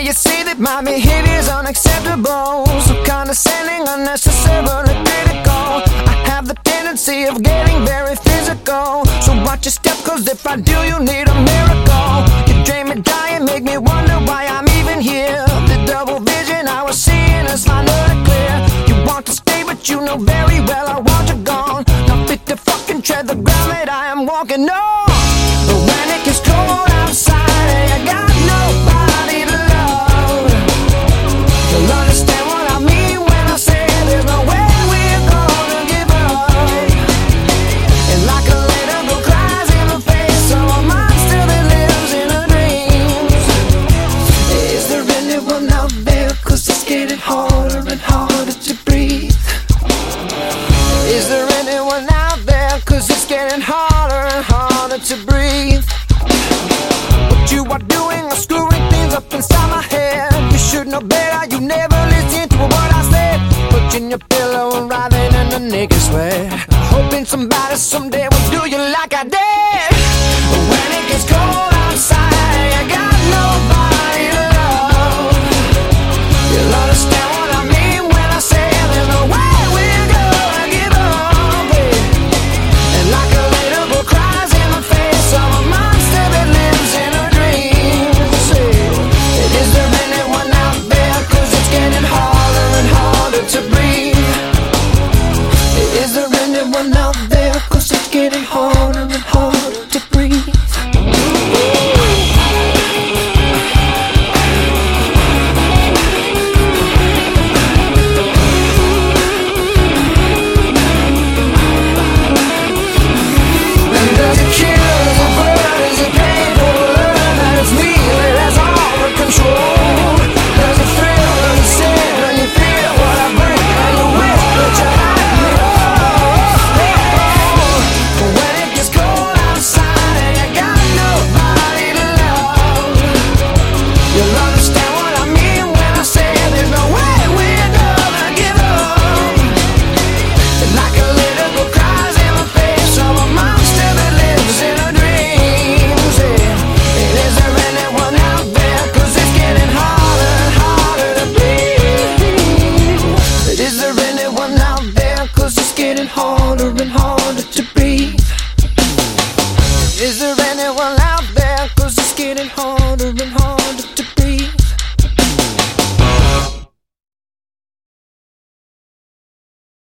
you see that my behavior's unacceptable, so condescending, unnecessarily critical. I have the tendency of getting very physical, so watch your step, cause if I do, you need a miracle. You drain me dry and make me wonder why I'm even here. The double vision I was seeing is finally clear. You want to stay, but you know very well I want you gone. Not fit to fucking tread the ground that I am walking on. But when it gets cold outside and I got nobody to love, you'll understand what I mean when I say there's no way we're gonna give up. And like a little girl cries in the face of a monster that lives in her dreams. Is there anyone out there? Cause it's getting harder and harder to breathe. Is there anyone out there? Cause it's getting harder and harder to breathe. What you are doing is screwing things up inside my head. You should know better, you never listen to what I said. Pushing your pillow and writhing in the naked sweat, hoping somebody someday will do you like I did. But when it gets cold